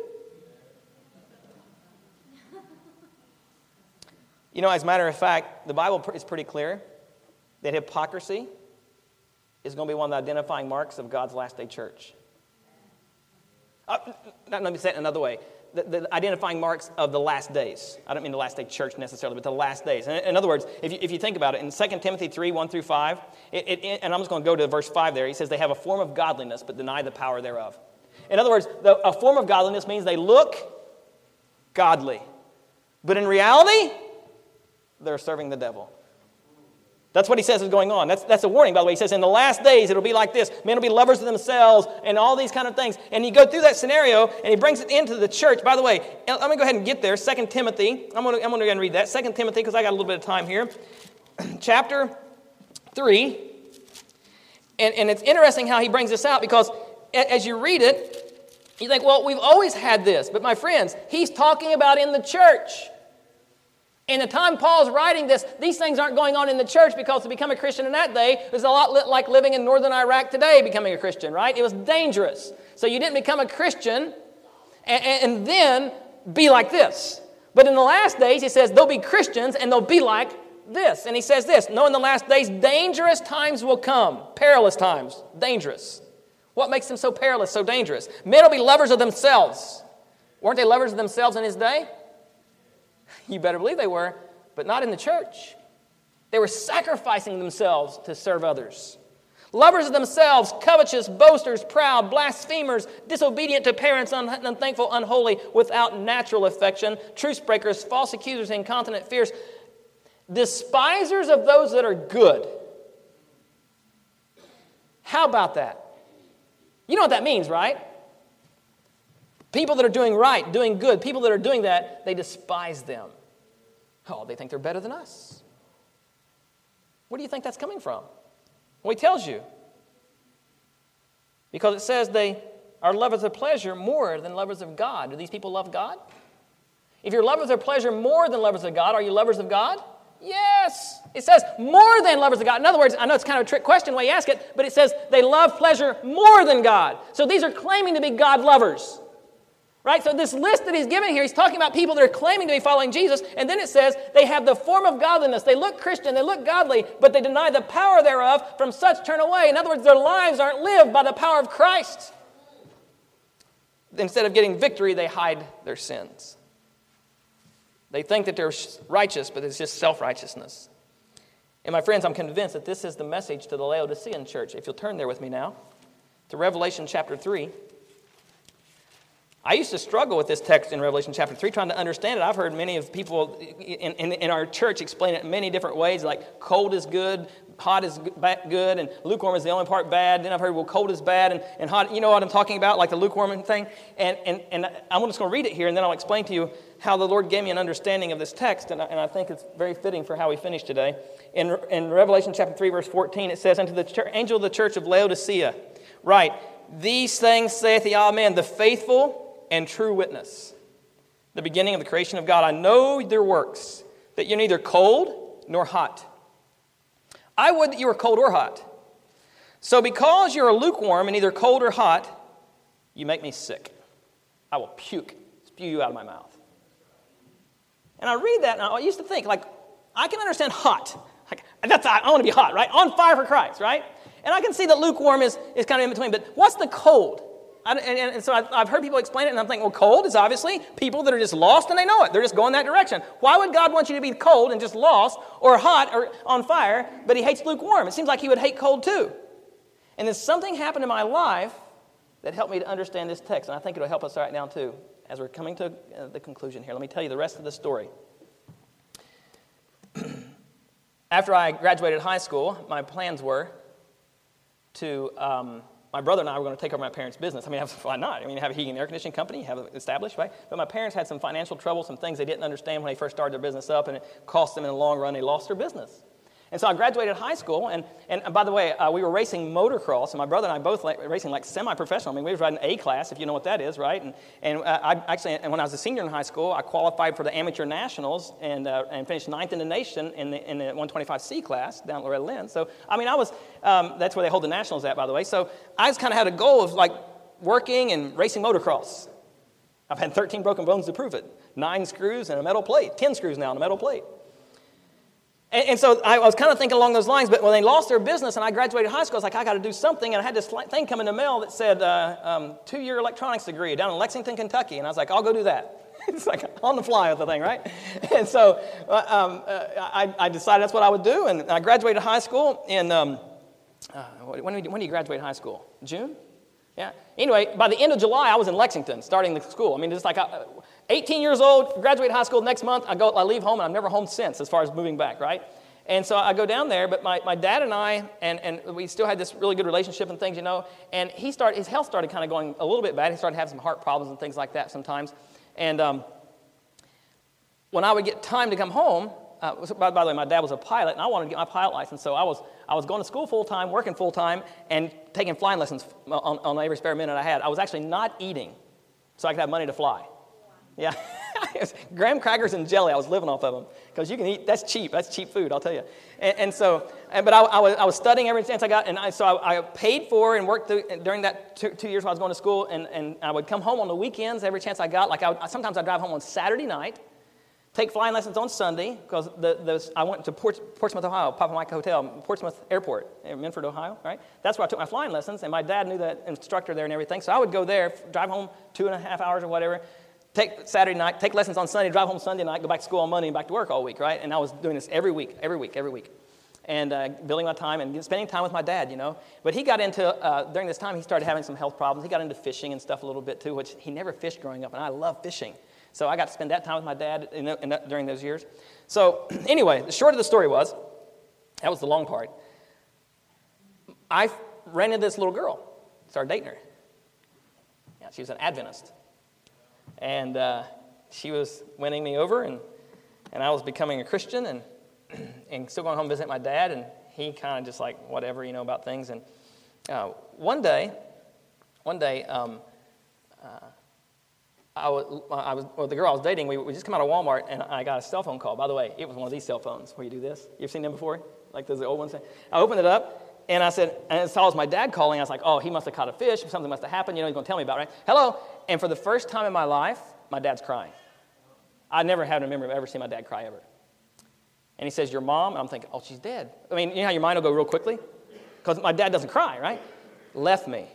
You know, as a matter of fact, the Bible is pretty clear that hypocrisy is going to be one of the identifying marks of God's last day church. Uh, let me say it another way. The, the identifying marks of the last days. I don't mean the last day church necessarily, but the last days. In, in other words, if you, if you think about it, in Second Timothy three, one through five, it, it, and I'm just going to go to verse five there, he says they have a form of godliness but deny the power thereof. In other words, the, a form of godliness means they look godly. But in reality, they're serving the devil. That's what he says is going on. That's, that's a warning, by the way. He says, in the last days, it'll be like this. Men will be lovers of themselves and all these kind of things. And you go through that scenario, and he brings it into the church. By the way, let me go ahead and get there. Second Timothy. I'm going to I'm going to go ahead and read that. Second Timothy, because I got a little bit of time here. Chapter three. And, and it's interesting how he brings this out, because as you read it, you think, well, we've always had this. But my friends, he's talking about in the church. In the time Paul's writing this, these things aren't going on in the church, because to become a Christian in that day was a lot li- like living in northern Iraq today, becoming a Christian, right? It was dangerous. So you didn't become a Christian and, and then be like this. But in the last days, he says, they'll be Christians and they'll be like this. And he says this, no, in the last days, dangerous times will come. Perilous times. Dangerous. What makes them so perilous, so dangerous? Men will be lovers of themselves. Weren't they lovers of themselves in his day? You better believe they were, but not in the church. They were sacrificing themselves to serve others. Lovers of themselves, covetous, boasters, proud, blasphemers, disobedient to parents, un- unthankful, unholy, without natural affection, truce breakers, false accusers, incontinent, fierce, despisers of those that are good. How about that? You know what that means, right? People that are doing right, doing good, people that are doing that, they despise them. Oh, they think they're better than us. Where do you think that's coming from? Well, he tells you. Because it says they are lovers of pleasure more than lovers of God. Do these people love God? If you're lovers of pleasure more than lovers of God, are you lovers of God? Yes. It says more than lovers of God. In other words, I know it's kind of a trick question when you ask it, but it says they love pleasure more than God. So these are claiming to be God lovers. Right? So this list that he's giving here, he's talking about people that are claiming to be following Jesus, and then it says they have the form of godliness. They look Christian, they look godly, but they deny the power thereof. From such turn away. In other words, their lives aren't lived by the power of Christ. Instead of getting victory, they hide their sins. They think that they're righteous, but it's just self-righteousness. And my friends, I'm convinced that this is the message to the Laodicean church. If you'll turn there with me now to Revelation chapter three. I used to struggle with this text in Revelation chapter three, trying to understand it. I've heard many of people in, in, in our church explain it in many different ways, like cold is good, hot is good, and lukewarm is the only part bad. Then I've heard, well, cold is bad, and, and hot, you know what I'm talking about, like the lukewarm thing. And, and, and I'm just going to read it here, and then I'll explain to you how the Lord gave me an understanding of this text, and I, and I think it's very fitting for how we finish today. In, in Revelation chapter three, verse fourteen, it says, unto the church, angel of the church of Laodicea, write, these things saith the Amen, the faithful and true witness, the beginning of the creation of God. I know their works, that you're neither cold nor hot. I would that you were cold or hot. So because you're lukewarm and neither cold or hot, you make me sick. I will puke, spew you out of my mouth. And I read that, and I used to think, like, I can understand hot. Like, that's, I want to be hot, right? On fire for Christ, right? And I can see that lukewarm is, is kind of in between. But what's the cold? I, and, and so I've, I've heard people explain it, and I'm thinking, well, cold is obviously people that are just lost and they know it. They're just going that direction. Why would God want you to be cold and just lost or hot or on fire, but he hates lukewarm? It seems like he would hate cold too. And then something happened in my life that helped me to understand this text, and I think it'll help us right now too. As we're coming to uh, the conclusion here, let me tell you the rest of the story. After I graduated high school, my plans were to... Um, My brother and I were going to take over my parents' business. I mean, why not? I mean, you have a heating and air conditioning company, you have it established, right? But my parents had some financial trouble, some things they didn't understand when they first started their business up, and it cost them in the long run. They lost their business. And so I graduated high school, and, and by the way, uh, we were racing motocross, and my brother and I both like, racing like semi-professional. I mean, we were riding A-class, if you know what that is, right? And, and uh, I actually, and when I was a senior in high school, I qualified for the amateur nationals and uh, and finished ninth in the nation in the in the one twenty-five C class down at Loretta Lynn. So, I mean, I was, um, that's where they hold the nationals at, by the way. So I just kind of had a goal of like working and racing motocross. I've had thirteen broken bones to prove it. Nine screws and a metal plate. Ten screws now and a metal plate. And, and so I was kind of thinking along those lines, but when they lost their business and I graduated high school, I was like, I got to do something. And I had this thing come in the mail that said uh, um, two-year electronics degree down in Lexington, Kentucky. And I was like, I'll go do that. It's like on the fly with the thing, right? And so uh, um, uh, I, I decided that's what I would do. And I graduated high school in, um, uh, when, when do you graduate high school? June? Yeah. Anyway, by the end of July, I was in Lexington, starting the school. I mean, just like I, eighteen years old, graduate high school next month. I go, I leave home, and I'm never home since, as far as moving back, right? And so I go down there, but my, my dad and I, and, and we still had this really good relationship and things, you know. And he started, his health started kind of going a little bit bad. He started having some heart problems and things like that sometimes. And um, when I would get time to come home, uh, by, by the way, my dad was a pilot, and I wanted to get my pilot license. So I was I was going to school full time, working full time, and taking flying lessons on, on every spare minute I had. I was actually not eating, so I could have money to fly. Yeah. Graham crackers and jelly, I was living off of them. Because you can eat, that's cheap. That's cheap food, I'll tell you. And, and so, and, but I, I, was, I was studying every chance I got. And I, so I, I paid for and worked through, during that two, two years while I was going to school. And, and I would come home on the weekends every chance I got. Like I would, sometimes I'd drive home on Saturday night, take flying lessons on Sunday. Because the, the, I went to Port, Portsmouth, Ohio, Papa Mike Hotel, Portsmouth Airport, in Minford, Ohio, right? That's where I took my flying lessons. And my dad knew the instructor there and everything. So I would go there, drive home two and a half hours or whatever, take Saturday night, take lessons on Sunday, drive home Sunday night, go back to school on Monday and back to work all week, right? And I was doing this every week, every week, every week. And uh, building my time and spending time with my dad, you know. But he got into, uh, during this time, he started having some health problems. He got into fishing and stuff a little bit too, which he never fished growing up, and I love fishing. So I got to spend that time with my dad in, in that, during those years. So anyway, the short of the story was, that was the long part. I ran into this little girl, started dating her. Yeah, she was an Adventist. And uh, she was winning me over, and, and I was becoming a Christian, and and still going home to visit my dad, and he kind of just like, whatever, you know, about things. And uh, one day, one day, um, uh, I, was, I was, well, the girl I was dating, we, we just come out of Walmart, and I got a cell phone call. By the way, it was one of these cell phones where you do this. You've seen them before? Like those old ones? I opened it up, and I said, and I saw it was my dad calling. I was like, oh, he must have caught a fish, or something must have happened. You know, he's going to tell me about it, right? Hello. And for the first time in my life, my dad's crying. I never had a memory of ever seeing my dad cry ever. And he says, your mom? And I'm thinking, oh, she's dead. I mean, you know how your mind will go real quickly? Because my dad doesn't cry, right? Left me.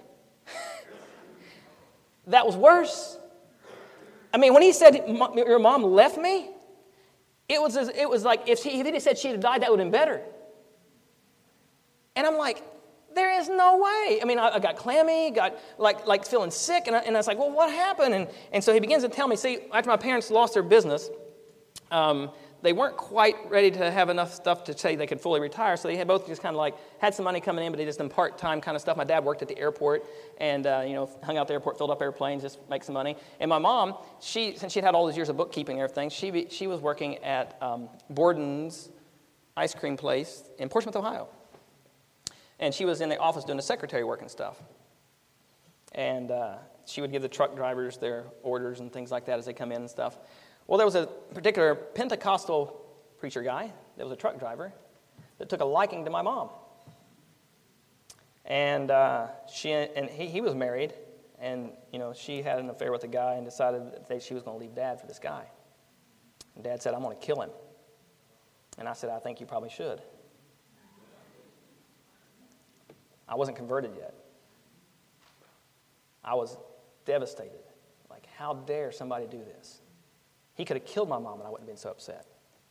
That was worse. I mean, when he said, your mom left me, it was, it was like, if he, if he had said she had died, that would have been better. And I'm like, there is no way. I mean, I, I got clammy, got like like feeling sick, and I, and I was like, well, what happened? And, and so he begins to tell me, see, after my parents lost their business, um, they weren't quite ready to have enough stuff to say they could fully retire, so they had both just kind of like had some money coming in, but they just done part-time kind of stuff. My dad worked at the airport and, uh, you know, hung out at the airport, filled up airplanes, just make some money. And my mom, she since she'd had all those years of bookkeeping and everything, she, be, she was working at um, Borden's ice cream place in Portsmouth, Ohio. And she was in the office doing the secretary work and stuff. And uh, she would give the truck drivers their orders and things like that as they come in and stuff. Well, there was a particular Pentecostal preacher guy that was a truck driver that took a liking to my mom. And uh, she and he, he was married, and you know she had an affair with a guy and decided that she was going to leave Dad for this guy. And Dad said, I'm going to kill him. And I said, I think you probably should. I wasn't converted yet. I was devastated. Like, how dare somebody do this? He could have killed my mom and I wouldn't have been so upset.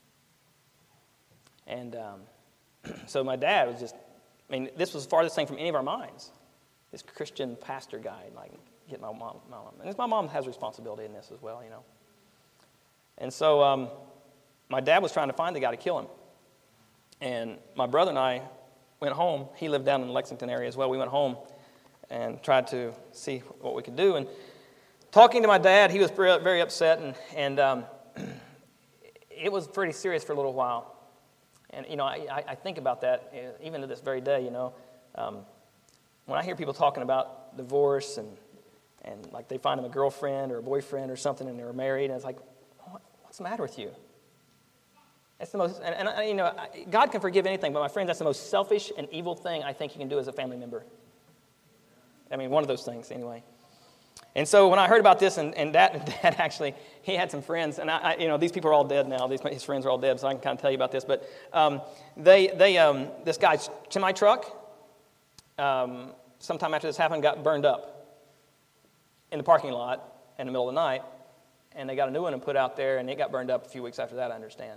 And um, so my dad was just, I mean, this was the farthest thing from any of our minds. This Christian pastor guy, like, get my mom. My mom. And my mom has responsibility in this as well, you know. And so um, my dad was trying to find the guy to kill him. And my brother and I went home. He lived down in the Lexington area as well. We went home and tried to see what we could do. And talking to my dad, he was very upset, and, and um, it was pretty serious for a little while. And, you know, I, I think about that even to this very day, you know. Um, when I hear people talking about divorce and, and like they find them a girlfriend or a boyfriend or something and they're married, and it's like, what, what's the matter with you? That's the most, and, and you know, God can forgive anything, but my friends, that's the most selfish and evil thing I think you can do as a family member. I mean, one of those things anyway. And so when I heard about this, and, and Dad, Dad actually, he had some friends, and I, I, you know, these people are all dead now. These, his friends are all dead, so I can kind of tell you about this. But um, they, they, um, this guy's semi truck, um, sometime after this happened, got burned up in the parking lot in the middle of the night, and they got a new one and put out there, and it got burned up a few weeks after that, I understand.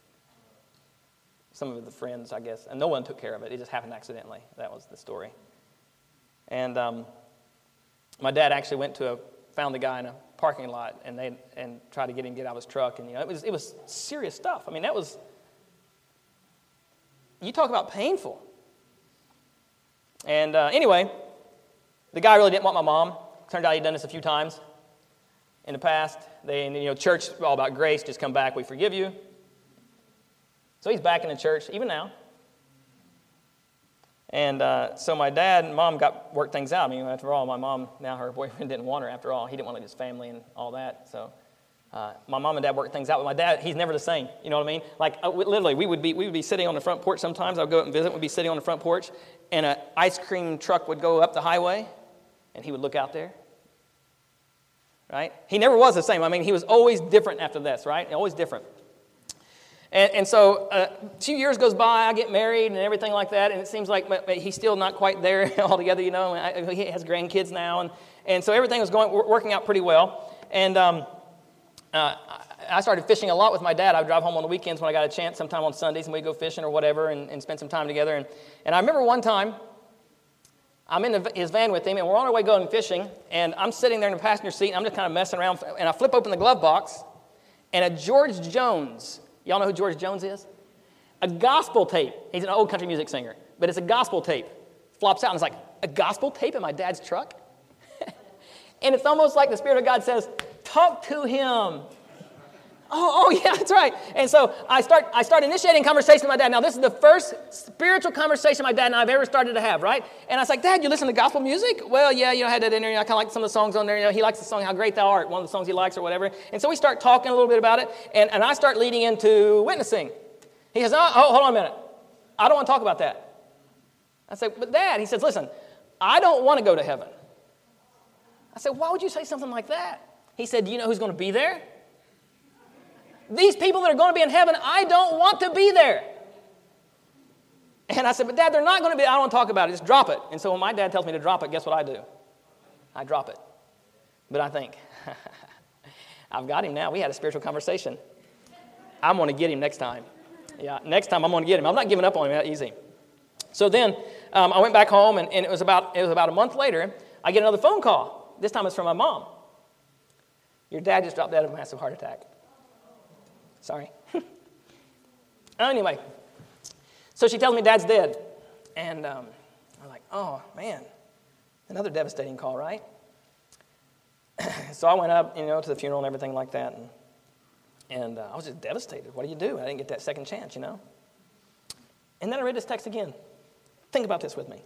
Some of the friends, I guess, and no one took care of it. It just happened accidentally. That was the story. And um, my dad actually went to a, found the guy in a parking lot and they and tried to get him to get out of his truck. And, you know, it was, it was serious stuff. I mean, that was, you talk about painful. And uh, anyway, the guy really didn't want my mom. Turned out he'd done this a few times in the past. They, you know, church all about grace. Just come back, we forgive you. So he's back in the church, even now. And uh, so my dad and mom got worked things out. I mean, after all, my mom, now her boyfriend didn't want her after all. He didn't want his family and all that. So uh, my mom and dad worked things out. But my dad, he's never the same. You know what I mean? Like, uh, literally, we would be we would be sitting on the front porch sometimes. I would go out and visit. We'd be sitting on the front porch. And an ice cream truck would go up the highway. And he would look out there. Right? He never was the same. I mean, he was always different after this, right? Always different. And, and so uh, a few years goes by, I get married and everything like that, and it seems like he's still not quite there altogether, you know. I, he has grandkids now, and, and so everything was going working out pretty well. And um, uh, I started fishing a lot with my dad. I would drive home on the weekends when I got a chance, sometime on Sundays, and we'd go fishing or whatever and, and spend some time together. And, and I remember one time, I'm in the, his van with him, and we're on our way going fishing, and I'm sitting there in the passenger seat, and I'm just kind of messing around, and I flip open the glove box, and a George Jones, y'all know who George Jones is? A gospel tape. He's an old country music singer, but it's a gospel tape. Flops out, and it's like, a gospel tape in my dad's truck? And it's almost like the Spirit of God says, talk to him. Oh, oh yeah, that's right. And so I start I start initiating conversation with my dad. Now, this is the first spiritual conversation my dad and I have ever started to have, right? And I was like, Dad, you listen to gospel music? Well, yeah, you know, I had that in there. You know, I kind of like some of the songs on there. You know, he likes the song How Great Thou Art, one of the songs he likes or whatever. And so we start talking a little bit about it, and, and I start leading into witnessing. He says, oh, hold on a minute. I don't want to talk about that. I said, but Dad, he says, listen, I don't want to go to heaven. I said, why would you say something like that? He said, do you know who's going to be there? These people that are going to be in heaven, I don't want to be there. And I said, but Dad, they're not going to be, I don't want to talk about it, just drop it. And so when my dad tells me to drop it, guess what I do? I drop it. But I think, I've got him now. We had a spiritual conversation. I'm going to get him next time. Yeah, next time I'm going to get him. I'm not giving up on him that easy. So then um, I went back home, and, and it was about it was about a month later, I get another phone call. This time it's from my mom. Your dad just dropped dead of a massive heart attack. Sorry. Anyway, so she tells me Dad's dead. And um, I'm like, oh, man, another devastating call, right? So I went up, you know, to the funeral and everything like that. And, and uh, I was just devastated. What do you do? I didn't get that second chance, you know? And then I read this text again. Think about this with me.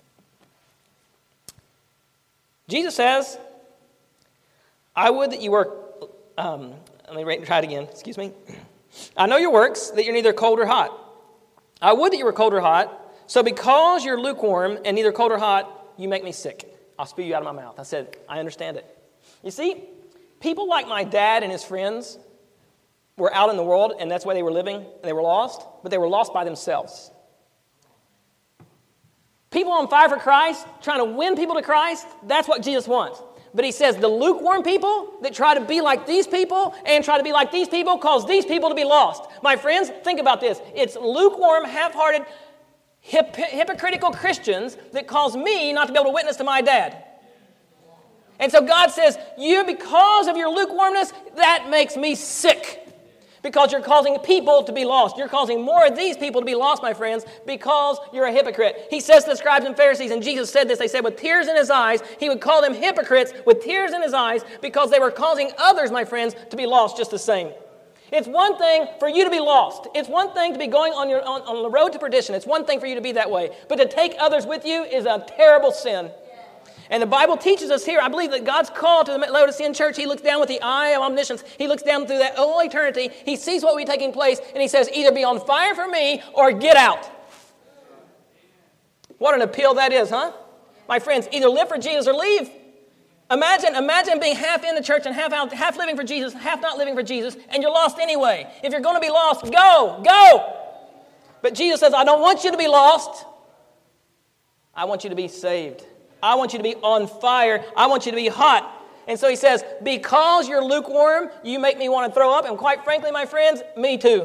Jesus says, I would that you were... Um, Let me try it again. Excuse me. I know your works, that you're neither cold or hot. I would that you were cold or hot. So because you're lukewarm and neither cold or hot, you make me sick. I'll spew you out of my mouth. I said, I understand it. You see, people like my dad and his friends were out in the world, and that's why they were living. They were lost, but they were lost by themselves. People on fire for Christ, trying to win people to Christ, that's what Jesus wants. But he says the lukewarm people that try to be like these people and try to be like these people cause these people to be lost. My friends, think about this. It's lukewarm, half-hearted, hip- hypocritical Christians that cause me not to be able to witness to my dad. And so God says, you, because of your lukewarmness, that makes me sick. Because you're causing people to be lost. You're causing more of these people to be lost, my friends, because you're a hypocrite. He says to the scribes and Pharisees, and Jesus said this, they said with tears in his eyes, he would call them hypocrites with tears in his eyes because they were causing others, my friends, to be lost just the same. It's one thing for you to be lost. It's one thing to be going on, your, on, on the road to perdition. It's one thing for you to be that way. But to take others with you is a terrible sin. And the Bible teaches us here, I believe that God's call to the Laodicean church, he looks down with the eye of omniscience. He looks down through that whole eternity. He sees what will be taking place, and he says, either be on fire for me or get out. What an appeal that is, huh? My friends, either live for Jesus or leave. Imagine, imagine being half in the church and half out, half living for Jesus, half not living for Jesus, and you're lost anyway. If you're going to be lost, go, go. But Jesus says, I don't want you to be lost. I want you to be saved. I want you to be on fire. I want you to be hot. And so he says, because you're lukewarm, you make me want to throw up. And quite frankly, my friends, me too.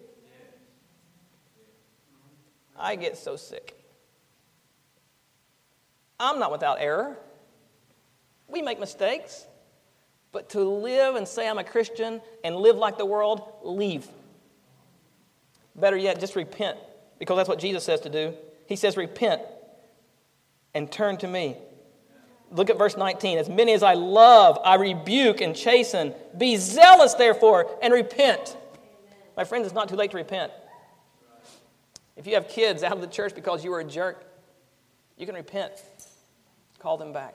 I get so sick. I'm not without error. We make mistakes. But to live and say I'm a Christian and live like the world, leave. Better yet, just repent, because that's what Jesus says to do. He says, repent and turn to me. Look at verse nineteen. As many as I love, I rebuke and chasten. Be zealous, therefore, and repent. My friends, it's not too late to repent. If you have kids out of the church because you were a jerk, you can repent. Call them back.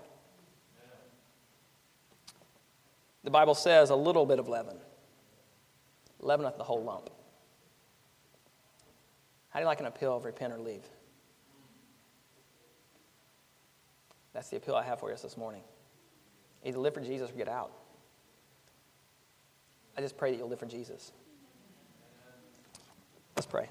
The Bible says a little bit of leaven leaveneth the whole lump. How do you like an appeal of repent or leave? That's the appeal I have for us this morning. Either live for Jesus or get out. I just pray that you'll live for Jesus. Let's pray.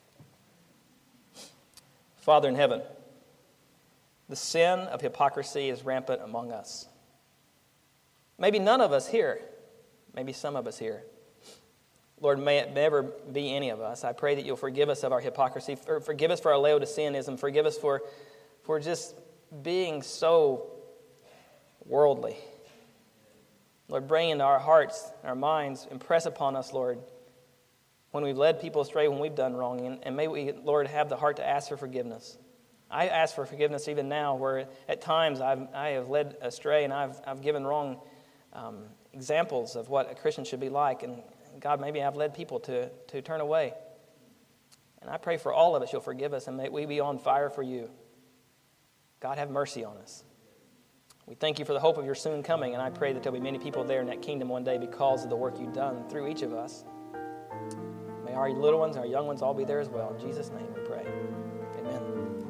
Father in heaven, the sin of hypocrisy is rampant among us. Maybe none of us here. Maybe some of us here. Lord, may it never be any of us. I pray that you'll forgive us of our hypocrisy. Forgive us for our Laodiceanism. Forgive us for, for just being so worldly. Lord, bring into our hearts, our minds, impress upon us, Lord, when we've led people astray, when we've done wrong. And, and may we, Lord, have the heart to ask for forgiveness. I ask for forgiveness even now, where at times I've, I have led astray and I've, I've given wrong um, examples of what a Christian should be like. And God, maybe I've led people to, to turn away. And I pray for all of us, you'll forgive us, and may we be on fire for you. God, have mercy on us. We thank you for the hope of your soon coming, and I pray that there'll be many people there in that kingdom one day because of the work you've done through each of us. May our little ones and our young ones all be there as well. In Jesus' name we pray. Amen.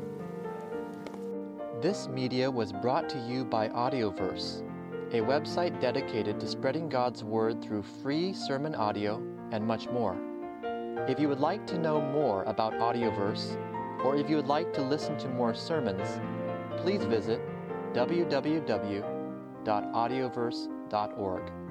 This media was brought to you by Audioverse, a website dedicated to spreading God's Word through free sermon audio and much more. If you would like to know more about Audioverse, or if you would like to listen to more sermons, please visit w w w dot audioverse dot org.